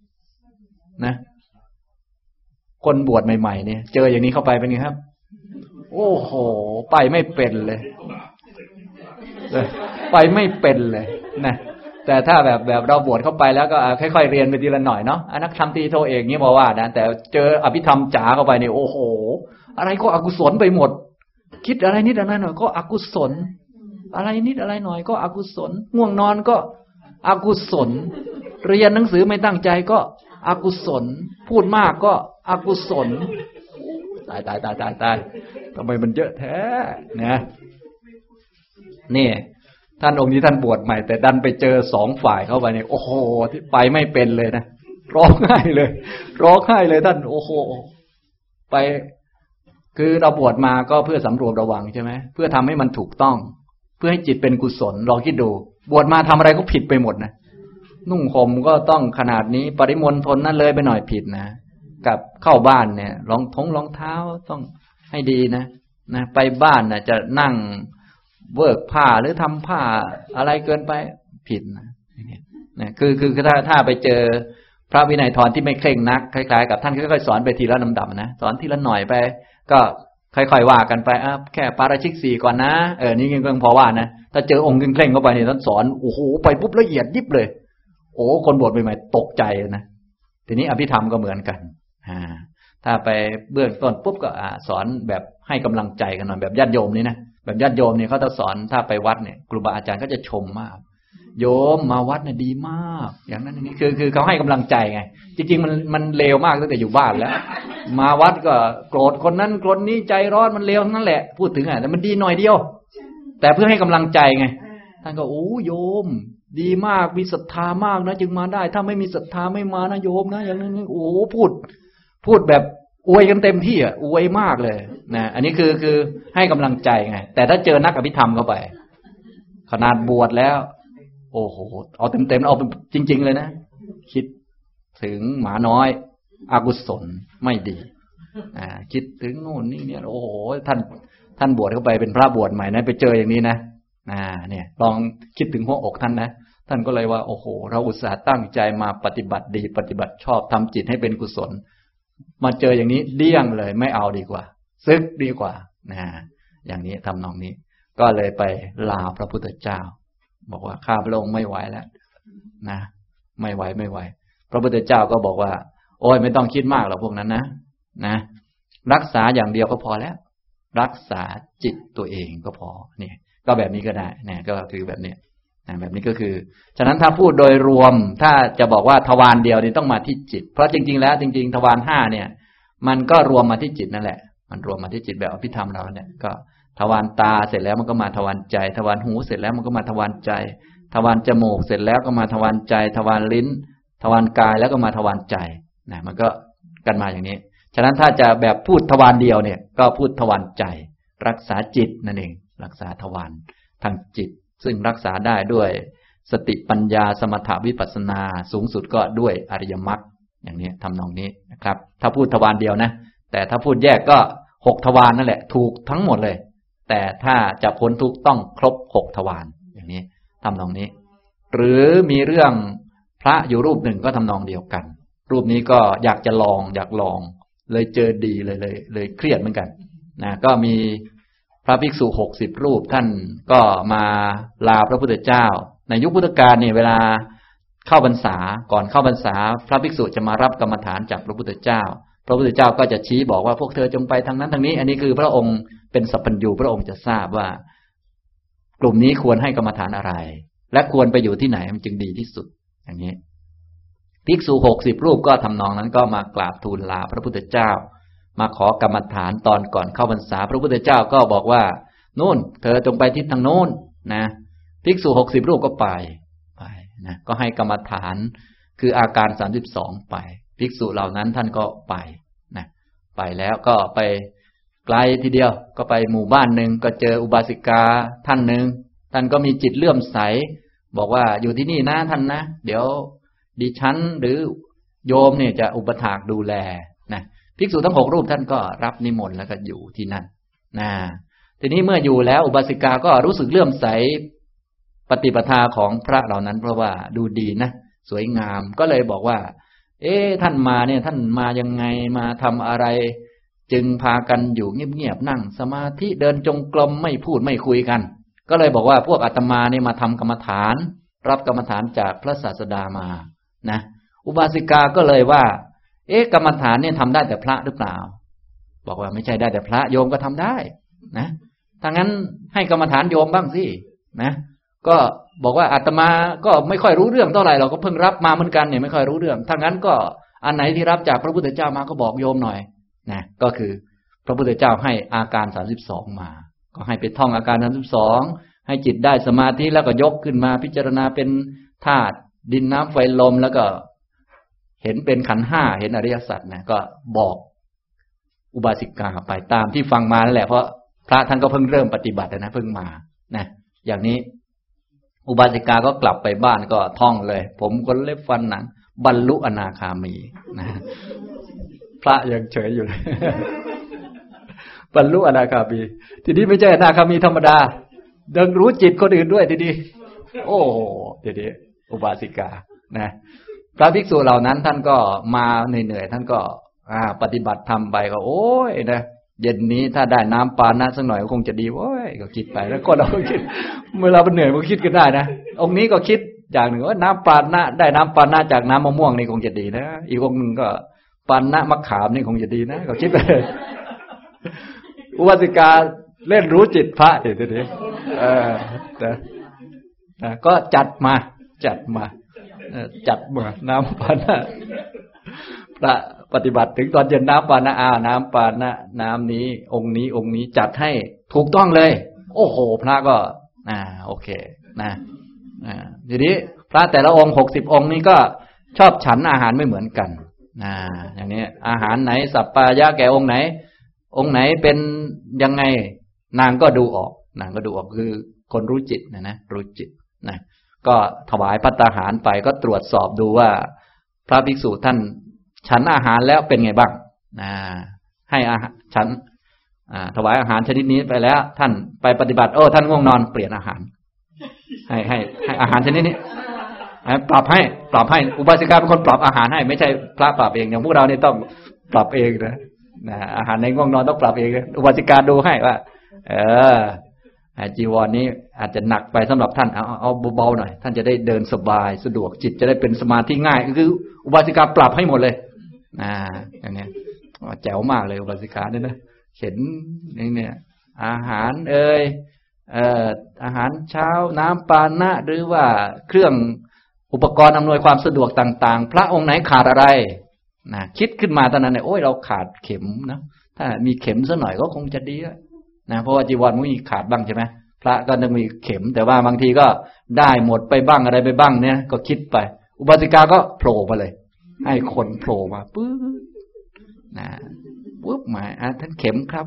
Speaker 1: นะคนบวชใหม่ๆเนี่ยเจออย่างนี้เข้าไปเป็นไงครับโอ้โหไปไม่เป็นเลยไปไม่เป็นเลยนะแต่ถ้าแบบแบบเราบวชเข้าไปแล้วก็ค่อยๆเรียนไปทีละหน่อยเนาะนักธรรมตรีโทเอกนี่บอกว่านะแต่เจออภิธรรมจ๋าเข้าไปนี่โอ้โหอะไรก็อกุศลไปหมดคิดอะไรนิดอะไรหน่อยก็อกุศลอะไรนิดอะไรหน่อยก็อกุศลง่วงนอนก็อกุศลเรียนหนังสือไม่ตั้งใจก็อกุศลพูดมากก็อกุศลตายตายตายตายตายทำไมมันเยอะแท้นะนี่ท่านองค์นี้ท่านบวชใหม่แต่ดันไปเจอสองฝ่ายเข้าไปเนี่ยโอ้โหที่ไปไม่เป็นเลยนะร้องไห้เลยร้องไห้เลยท่านโอ้โหไปคือเราบวชมาก็เพื่อสำรวมระวังใช่ไหมเพื่อทำให้มันถูกต้องเพื่อให้จิตเป็นกุศลลองคิดดูบวชมาทำอะไรก็ผิดไปหมดนะนุ่งห่มก็ต้องขนาดนี้ปริมณฑลนั่นเลยไปหน่อยผิดนะกับเข้าบ้านเนี่ยรองท้องรองเท้าต้องให้ดีนะนะไปบ้านนะจะนั่งเวิร์กผ้าหรือทำผ้าอะไรเกินไปผิดนะนะคือคือถ้าถ้าไปเจอพระวินัยธรที่ไม่เคร่งนักคล้ายๆกับท่านค่อยๆสอนไปทีละลำดับนะสอนทีละหน่อยไปก็ค่อยๆว่ากันไปอ่ะแค่ปาราชิกสี่ก่อนนะเออนี่ก็พอว่านะถ้าเจอองค์เคร่งๆเข้าไปเนี่ยท่านสอนโอ้โหไปปุ๊บละเอียดยิบเลยโอ้คนบวชใหม่ๆตกใจนะทีนี้อภิธรรมก็เหมือนกันอ่าถ้าไปเบื้องต้นปุ๊บก็อ่าสอนแบบให้กำลังใจกันหน่อยแบบญาติโยมนี่นะแบบญาติโยมเนี่ยเขาจะสอนถ้าไปวัดเนี่ยครูบาอาจารย์ก็จะชมมากโยมมาวัดเนี่ยดีมากอย่างนั้นอย่างนี้คือคือเขาให้กำลังใจไงจริงๆมันมันเลวมากตั้งแต่อยู่บ้านแล้วมาวัดก็โกรธคนนั้นคนนี้ใจร้อนมันเลวทั้งนั้นแหละพูดถึงอ่ะแต่มันดีหน่อยเดียวแต่เพื่อให้กำลังใจไงท่านก็โอ้โยมดีมากมีศรัทธามากนะจึงมาได้ถ้าไม่มีศรัทธาไม่มานะโยมนะอย่างนี้โอ้พูดพูดแบบอวยกันเต็มที่อ่ะอวยมากเลยนะอันนี้คือคือให้กำลังใจไงแต่ถ้าเจอนักอภิธรรมเข้าไปขนาดบวชแล้วโอ้โหเอาเต็มๆเอาจริงๆเลยนะคิดถึงหมาน้อยอกุศลไม่ดีอ่าคิดถึงโน่นนี่เนี่ยโอ้โหท่านท่านบวชเข้าไปเป็นพระบวชใหม่นะไปเจออย่างนี้นะอ่าเนี่ยลองคิดถึงหัวอกท่านนะท่านก็เลยว่าโอ้โหเราอุตส่าห์ตั้งใจมาปฏิบัติดีปฏิบัติชอบทำจิตให้เป็นกุศลมาเจออย่างนี้เดี้ยงเลยไม่เอาดีกว่าซึกดีกว่านะอย่างนี้ทำนองนี้ก็เลยไปลาพระพุทธเจ้าบอกว่าข้าพระองค์ไม่ไหวแล้วนะไม่ไหวไม่ไหวพระพุทธเจ้าก็บอกว่าโอ้ยไม่ต้องคิดมากหรอกพวกนั้นนะนะรักษาอย่างเดียวก็พอแล้วรักษาจิตตัวเองก็พอเนี่ยก็แบบนี้ก็ได้นะก็ถือแบบนี้นะแบบนี้ก็คือฉะนั้นถ้าพูดโดยรวมถ้าจะบอกว่าทวารเดียวนี่ต้องมาที่จิตเพราะจริงๆแล้วจริงๆทวารห้าเนี่ยมันก็รวมมาที่จิตนั่นแหละมันรวมมาที่จิตแบบอภิธรรมเราเนี่ยก็ทวารตาเสร็จแล้วมันก็มาทวารใจทวารหูเสร็จแล้วมันก็มาทวารใจทวารจมูกเสร็จแล้วก็มาทวารใจทวารลิ้นทวารกายแล้วก็มาทวารใจนะมันก็กันมาอย่างนี้ฉะนั้นถ้าจะแบบพูดทวารเดียวเนี่ยก็พูดทวารใจรักษาจิตนั่นเองรักษาทวารทางจิตซึ่งรักษาได้ด้วยสติปัญญาสมถะวิปัสสนาสูงสุดก็ด้วยอริยมรรคอย่างนี้ทำนองนี้นะครับถ้าพูดทวารเดียวนะแต่ถ้าพูดแยกก็หกทวารนั่นแหละถูกทั้งหมดเลยแต่ถ้าจะพ้นทุกข์ต้องครบหกทวารอย่างนี้ทำนองนี้หรือมีเรื่องพระอยู่รูปหนึ่งก็ทำนองเดียวกันรูปนี้ก็อยากจะลองอยากลองเลยเจอดีเลยเลยเลยเครียดเหมือนกันนะก็มีพระภิกษุหกสิบรูปท่านก็มาลาพระพุทธเจ้าในยุคพุทธกาลเนี่ยเวลาเข้าพรรษาก่อนเข้าพรรษาพระภิกษุจะมารับกรรมฐานจากพระพุทธเจ้าพระพุทธเจ้าก็จะชี้บอกว่าพวกเธอจงไปทางนั้นทางนี้อันนี้คือพระองค์เป็นสัพพัญญูพระองค์จะทราบว่ากลุ่มนี้ควรให้กรรมฐานอะไรและควรไปอยู่ที่ไหนมันจึงดีที่สุดอย่างนี้ภิกษุหกสิบรูปก็ทำนองนั้นก็มากราบทูลลาพระพุทธเจ้ามาขอกรรมฐานตอนก่อนเข้าพรรษาพระพุทธเจ้าก็บอกว่านู่นเธอจงไปทิศทางโน้นนะภิกษุหกสิบรูปก็ไปไปนะก็ให้กรรมฐานคืออาการสามสิบสองไปภิกษุเหล่านั้นท่านก็ไปนะไปแล้วก็ไปไกลทีเดียวก็ไปหมู่บ้านหนึ่งก็เจออุบาสิกาท่านหนึ่งท่านก็มีจิตเลื่อมใสบอกว่าอยู่ที่นี่นะท่านนะเดี๋ยวดิฉันหรือโยมเนี่ยจะอุปถากดูแลนะภิกษุทั้งหกรูปท่านก็รับนิมนต์แล้วก็อยู่ที่นั่นนะทีนี้เมื่ออยู่แล้วอุบาสิกาก็รู้สึกเลื่อมใสปฏิปทาของพระเหล่านั้นเพราะว่าดูดีนะสวยงามก็เลยบอกว่าเอ๊ะท่านมาเนี่ยท่านมายังไงมาทำอะไรจึงพากันอยู่เงียบๆนั่งสมาธิเดินจงกรมไม่พูดไม่คุยกันก็เลยบอกว่าพวกอาตมานี่มาทำกรรมฐานรับกรรมฐานจากพระศาสดามานะอุบาสิกาก็เลยว่าเอ๊ะกรรมฐานเนี่ยทำได้แต่พระหรือเปล่าบอกว่าไม่ใช่ได้แต่พระโยมก็ทำได้นะถ้างั้นให้กรรมฐานโยมบ้างสินะก็บอกว่าอาตมาก็ไม่ค่อยรู้เรื่องเท่าไหร่เราก็เพิ่งรับมาเหมือนกันเนี่ยไม่ค่อยรู้เรื่องถ้างั้นก็อันไหนที่รับจากพระพุทธเจ้ามาก็บอกโยมหน่อยนะก็คือพระพุทธเจ้าให้อาการสามสิบสองมาก็ให้ไปท่องอาการสามสิบสองให้จิตได้สมาธิแล้วก็ยกขึ้นมาพิจารณาเป็นธาตุดินน้ำไฟลมแล้วก็เห็นเป็นขันธ์ห้าเห็นอริยสัจนะก็บอกอุบาสิกาไปตามที่ฟังมานั่นแหละเพราะพระท่านก็เพิ่งเริ่มปฏิบัตินะเพิ่งมานะอย่างนี้อุบาสิกาก็กลับไปบ้านก็ท่องเลยผมก็เล็บฟันหนังบรรลุอนาคามีนะพระยังเฉยอยู่เลย บรรลุอนาคามีทีนี้ไม่ใช่อนาคามีธรรมดาดังรู้จิตคนอื่นด้วยทีนี้โอ้ทีนี้อุบาสิกานะพระภิกษุเหล่านั้นท่านก็มาเหนื่อยๆท่านก็ปฏิบัติธรรมไปก็โอ้ยนะเย็นนี้ถ้าได้น้ำปานะสักหน่อยก็คงจะดีโอ้ยก็คิดไปแล้วก็เราก็คิดเมื่อเราเป็นเหนื่อยมันคิดกันได้นะองค์นี้ก็คิดอย่างหนึ่งว่าน้ำปานะได้น้ำปานะจากน้ำมะม่วงนี่คงจะดีนะอีกองค์หนึ่งก็ปานะมะขามนี่คงจะดีนะก็คิดไปอุบาสิกาเล่นรู้จิตพระเดี๋ยวนี้เออนะนะก็จัดมาจัดมาจัดมาน้ำปานะพระปฏิบัติถึงตอนเย็นน้ำปานะอาน้ำปานะน้ำนี้องค์นี้องค์นี้จัดให้ถูกต้องเลยโอ้โหพระก็อ่าโอเคนะอ่าทีนี้พระแต่ละองค์หกสิบองค์นี้ก็ชอบฉันอาหารไม่เหมือนกันอ่าอย่างนี้อาหารไหนสัปปายะแก่องค์ไหนองค์ไหนเป็นยังไงนางก็ดูออกนางก็ดูออกคือคนรู้จิตนะนะรู้จิตนะก็ถวายภัตตาหารไปก็ตรวจสอบดูว่าพระภิกษุท่านฉันอาหารแล้วเป็นไงบ้างนะให้อาหารฉันถวายอาหารชนิดนี้ไปแล้วท่านไปปฏิบัติโอ้ท่านง่วงนอนเปลี่ยนอาหารให้ให้ให้อาหารชนิดนี้ปรับให้ปรับให้อุบาสิกาเป็นคนปรับอาหารให้ไม่ใช่พระปรับเองอย่างพวกเราเนี่ยต้องปรับเองนะนะอาหารในง่วงนอนต้องปรับเองอุบาสิกาดูให้ว่าเออจีวรนี้อาจจะหนักไปสำหรับท่านเอาเอาเบาๆหน่อยท่านจะได้เดินสบายสะดวกจิตจะได้เป็นสมาธิง่ายคืออุบาสิกาปรับให้หมดเลยอ่าอย่างนี้แจ๋วมากเลยอุบาสิกาเนี่ยนะเห็นนี่เนี่ยอาหารเอ่ยเอ่ออาหารเช้าน้ำปานะหรือว่าเครื่องอุปกรณ์อำนวยความสะดวกต่างๆพระองค์ไหนขาดอะไรนะคิดขึ้นมาตอนนั้นเนี่ยโอ้ยเราขาดเข็มนะถ้ามีเข็มสักหน่อยก็คงจะดีนะเพราะว่าจีวรมันมีขาดบ้างใช่ไหมพระก็ต้องมีเข็มแต่ว่าบางทีก็ได้หมดไปบ้างอะไรไปบ้างเนี่ยก็คิดไปอุบาสิกาก็โผล่มาเลยให้คนโผล่มาปึ๊บนะปึ๊บมาอ่ะท่านเข็มครับ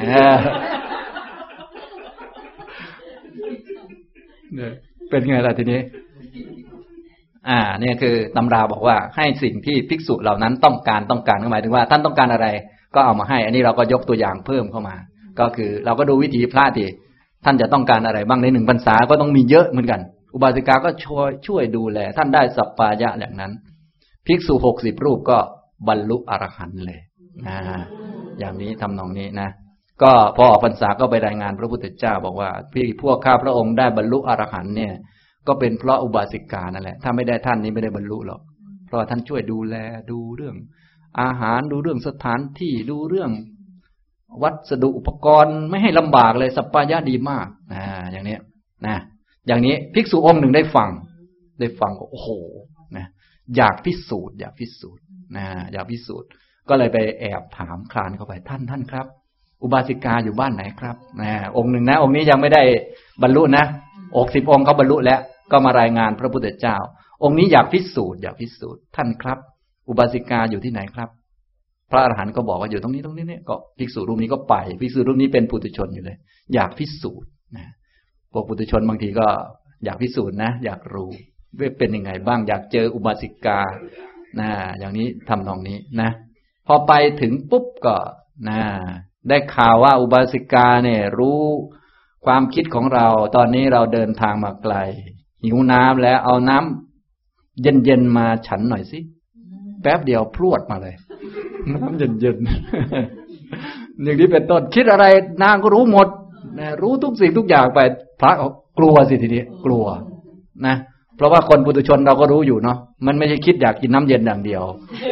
Speaker 1: เนี่ยเป็นไงล่ะทีนี้อ่าเนี่ยคือตำราบอกว่าให้สิ่งที่ภิกษุเหล่านั้นต้องการต้องการหมายถึงว่าท่านต้องการอะไรก็เอามาให้อันนี้เราก็ยกตัวอย่างเพิ่มเข้ามาก็คือเราก็ดูวิถีพระที่ท่านจะต้องการอะไรบ้างในหนึ่งพรรษาก็ต้องมีเยอะเหมือนกันอุบาสิกาก็ช่วยช่วยดูแลท่านได้สัปปายะอย่างนั้นภิกษุหกสิบรูปก็บรรลุอรหันต์เลยนะอย่างนี้ทำนองนี้นะก็พอออกพรรษาก็ไปรายงานพระพุทธเจ้าบอกว่าพี่พวกข้าพระองค์ได้บรรลุอรหันต์เนี่ยก็เป็นเพราะอุบาสิกานั่นแหละถ้าไม่ได้ท่านนี้ไม่ได้บรรลุหรอกเพราะท่านช่วยดูแลดูเรื่องอาหารดูเรื่องสถานที่ดูเรื่องวัสดุอุปกรณ์ไม่ให้ลำบากเลยสัปปายะดีมากนะอย่างนี้นะอย่างนี้ภิกษุองค์หนึ่งได้ฟังได้ฟังโอ้โหนะอยากพิสูจน์อยากพิสูจน์นะอยากพิสูจน์ก็เลยไปแอบถามคลานเข้าไปท่านท่านครับอุบาสิกาอยู่บ้านไหนครับนะองค์หนึ่งนะองค์นี้ยังไม่ได้บรรลุนะอกสิบองค์เขาบรรลุแล้วก็มารายงานพระพุทธเจ้าองค์นี้อยากพิสูจน์อยากพิสูจน์ท่านครับอุบาสิกาอยู่ที่ไหนครับพระอรหันต์ก็บอกว่าอยู่ตรงนี้ตรงนี้เนี่ยก็ภิกษุรูปนี้ก็ไปภิกษุรูปนี้เป็นปุถุชนอยู่เลยอยากพิสูจน์นะพวกปุถุชนบางทีก็อยากพิสูจน์นะอยากรู้ว่าเป็นยังไงบ้างอยากเจออุบาสิกานะอย่างนี้ทำนองนี้นะพอไปถึงปุ๊บก็นะได้ข่าวว่าอุบาสิกาเนี่ยรู้ความคิดของเราตอนนี้เราเดินทางมาไกลหิวน้ำแล้วเอาน้ำเย็นๆมาฉันหน่อยสิแป๊บเดียวพรวดมาเลยน้ำเย็นอย่างนี้เป็นต้นคิดอะไรนางก็รู้หมดนะรู้ทุกสิ่งทุกอย่างไปพระกลัวสิทีนี้กลัวนะเพราะว่าคนปุถุชนเราก็รู้อยู่เนาะมันไม่ใช่คิดอยากกินน้ำเย็นอย่างเดียว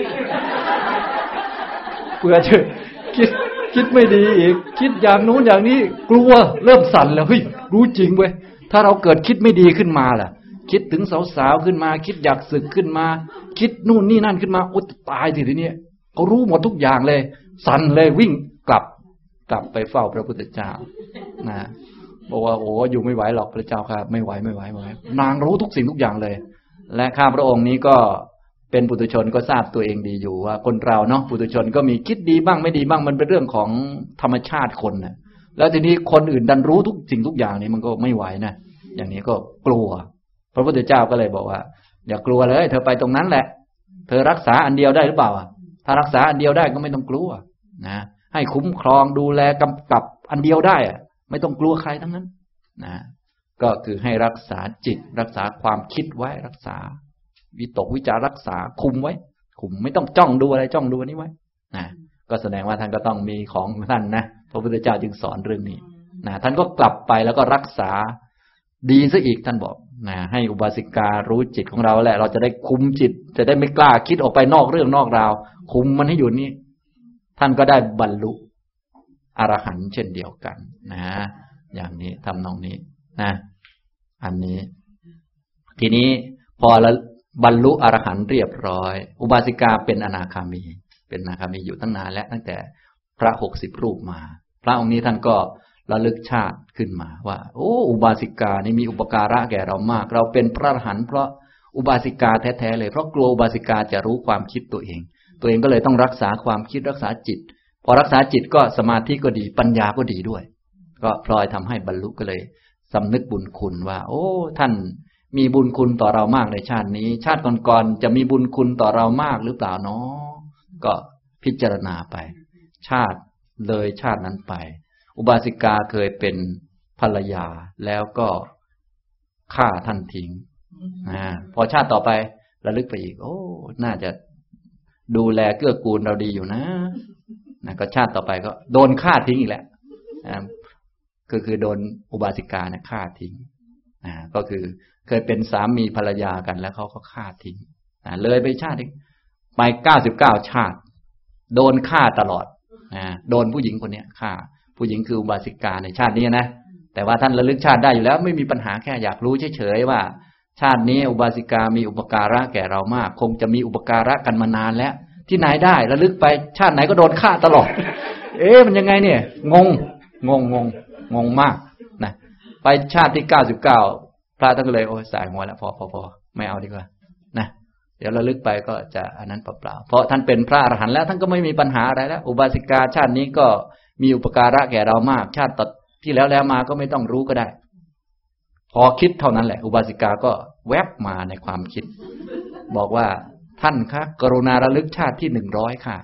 Speaker 1: เพื่อจะคิดคิดไม่ดีอีกคิดอย่างนู้นอย่างนี้กลัวเริ่มสั่นแล้วเฮ้ยรู้จริงเว้ยถ้าเราเกิดคิดไม่ดีขึ้นมาล่ะคิดถึงสาวๆขึ้นมาคิดอยากสึกขึ้นมาคิดนู่นนี่นั่นขึ้นมาอุตตายสิทีนี้เขารู้หมดทุกอย่างเลยสั่นเลยวิ่งกลับกลับไปเฝ้าพระพุทธเจ้านะบอกว่าโอ้อยู่ไม่ไหวหรอกพระเจ้าค่ะไม่ไหวไม่ไหวไม่ไหวนางรู้ทุกสิ่งทุกอย่างเลยและข้าพระองค์นี้ก็เป็นปุถุชนก็ทราบตัวเองดีอยู่ว่าคนเราเนาะปุถุชนก็มีคิดดีบ้างไม่ดีบ้างมันเป็นเรื่องของธรรมชาติคนนะแล้วทีนี้คนอื่นดันรู้ทุกสิ่งทุกอย่างนี่มันก็ไม่ไหวนะอย่างนี้ก็กลัวพระพุทธเจ้าก็เลยบอกว่าอย่ากลัวเลยเธอไปตรงนั้นแหละเธอรักษาอันเดียวได้หรือเปล่าถ้ารักษาอันเดียวได้ก็ไม่ต้องกลัวนะให้คุ้มครองดูแลกำกับอันเดียวได้อะไม่ต้องกลัวใครทั้งนั้นนะก็คือให้รักษาจิตรักษาความคิดไว้รักษาวิตกวิจารรักษาคุมไว้คุมไม่ต้องจ้องดูอะไรจ้องดูอันนี้ไว้นะก็แสดงว่าท่านก็ต้องมีของท่านนะพระพุทธเจ้าจึงสอนเรื่องนี้นะท่านก็กลับไปแล้วก็รักษาดีซะอีกท่านบอกนะให้อุบาสิการู้จิตของเราแหละเราจะได้คุมจิตจะได้ไม่กล้าคิดออกไปนอกเรื่องนอกราวคุมมันให้อยู่นี่ท่านก็ได้บรรลุอรหันต์เช่นเดียวกันนะอย่างนี้ทำนองนี้นะอันนี้ทีนี้พอละบรรลุอรหันต์เรียบร้อยอุบาสิกาเป็นอนาคามีเป็นอนาคามีอยู่ตั้งนานแล้วตั้งแต่พระหกสิบรูปมาพระองค์นี้ท่านก็ระลึกชาติขึ้นมาว่าโอ้อุบาสิกานี่มีอุปการะแก่เรามากเราเป็นพระอรหันต์เพราะอุบาสิกาแท้ๆเลยเพราะกลัวอุบาสิกาจะรู้ความคิดตัวเองตัวเองก็เลยต้องรักษาความคิดรักษาจิตพอรักษาจิตก็สมาธิก็ดีปัญญาก็ดีด้วยก็พลอยทำให้บรรลุก็เลยสำนึกบุญคุณว่าโอ้ท่านมีบุญคุณต่อเรามากในชาตินี้ชาติก่อนๆจะมีบุญคุณต่อเรามากหรือเปล่าเนาะก็พิจารณาไปชาติเลยชาตินั้นไปอุบาสิกาเคยเป็นภรรยาแล้วก็ฆ่าท่านทิ้งอ่าพอชาติต่อไประลึกไปอีกโอ้น่าจะดูแลเกื้อกูลเราดีอยู่นะนะก็ชาติต่อไปก็โดนฆ่าทิ้งอีกแล้วก็คือโดนอุบาสิกาเนี่ยฆ่าทิ้งอ่าก็คือเคยเป็นสามีภรรยากันแล้วเขาก็ฆ่าทิ้งอ่าเลยไปชาติไปเก้าสิบเก้าชาติโดนฆ่าตลอดอ่าโดนผู้หญิงคนเนี้ยฆ่าผู้หญิงคืออุบาสิกาในชาตินี้นะแต่ว่าท่านระลึกชาติได้อยู่แล้วไม่มีปัญหาแค่อยากรู้เฉยๆว่าชาตินี้อุบาสิกามีอุปการะแก่เรามากคงจะมีอุปการะกันมานานแล้วที่ไหนได้ระลึกไปชาติไหนก็โดนฆ่าตลอดเอ๊ะมันยังไงเนี่ยงงงงงงงงมากนะไปชาติที่เก้าสิบเก้าพระท่านก็เลยโอ้สายหัวแล้วพอพอพอไม่เอาดีกว่านะเดี๋ยวระลึกไปก็จะอันนั้นเปล่าๆเพราะท่านเป็นพระอรหันต์แล้วท่านก็ไม่มีปัญหาอะไรแล้วอุบาสิกาชาตินี้ก็มีอุปการะแก่เรามากชาติที่แล้วแล้วมาก็ไม่ต้องรู้ก็ได้พอคิดเท่านั้นแหละอุบาสิกาก็แวบมาในความคิดบอกว่าท่านคะกรุณาระลึกชาติที่หนึ่งร้อยค่ะ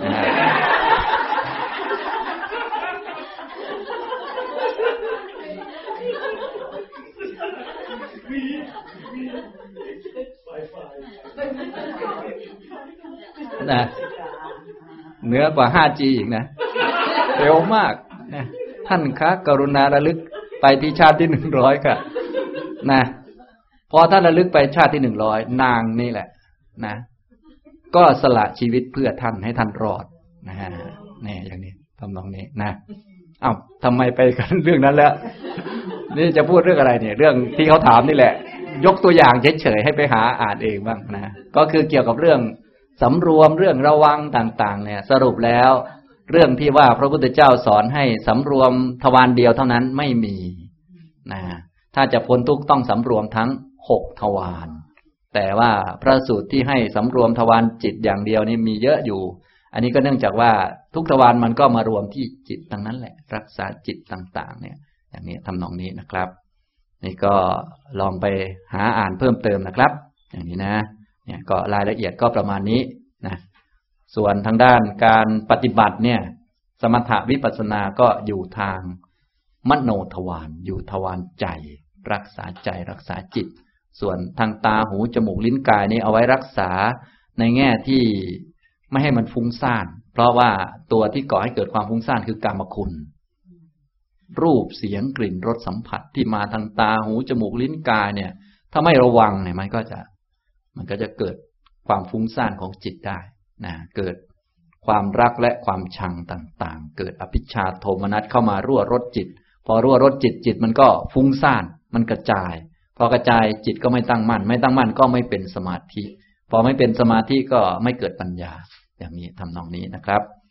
Speaker 1: นะเหนือกว่า ห้าจี อีกนะเร็วมากนะท่านคะกรุณาระลึกไปที่ชาติที่หนึ่งร้อยค่ะนะพอท่านระลึกไปชาติที่หนึ่งร้อยนางนี่แหละนะก็สละชีวิตเพื่อท่านให้ท่านรอดนะฮะนี่อย่างนี้ทำนองนี้นะอ้าวทำไมไปกันเรื่องนั้นแล้วนี่จะพูดเรื่องอะไรเนี่ยเรื่องที่เขาถามนี่แหละยกตัวอย่างเฉยๆให้ไปหาอ่านเองบ้างนะก็คือเกี่ยวกับเรื่องสำรวมเรื่องระวังต่างๆเนี่ยสรุปแล้วเรื่องที่ว่าพระพุทธเจ้าสอนให้สำรวมทวารเดียวเท่านั้นไม่มีนะถ้าจะพ้นทุกข์ต้องสำรวมทั้งหกทวารแต่ว่าพระสูตรที่ให้สำรวมทวารจิตอย่างเดียวนี่มีเยอะอยู่อันนี้ก็เนื่องจากว่าทุกทวารมันก็มารวมที่จิตทั้งนั้นแหละรักษาจิตต่างๆเนี่ยอย่างนี้ทำนองนี้นะครับนี่ก็ลองไปหาอ่านเพิ่มเติมนะครับอย่างนี้นะเนี่ยก็รายละเอียดก็ประมาณนี้นะส่วนทางด้านการปฏิบัติเนี่ยสมถะวิปัสสนาก็อยู่ทางมโนทวารอยู่ทวารใจรักษาใจรักษาจิตส่วนทางตาหูจมูกลิ้นกายนี้เอาไว้รักษาในแง่ที่ไม่ให้มันฟุ้งซ่านเพราะว่าตัวที่ก่อให้เกิดความฟุ้งซ่านคือกามคุณรูปเสียงกลิ่นรสสัมผัสที่มาทางตาหูจมูกลิ้นกายเนี่ยถ้าไม่ระวังเนี่ยมันก็จะมันก็จะเกิดความฟุ้งซ่านของจิตได้นะเกิดความรักและความชังต่างๆเกิดอภิชฌาโทมนัสเข้ามารั่วรดจิตพอรั่วรดจิตจิตมันก็ฟุ้งซ่านมันกระจายพอกระจายจิตก็ไม่ตั้งมั่นไม่ตั้งมั่นก็ไม่เป็นสมาธิพอไม่เป็นสมาธิก็ไม่เกิดปัญญาอย่างนี้ทำนองนี้นะครับ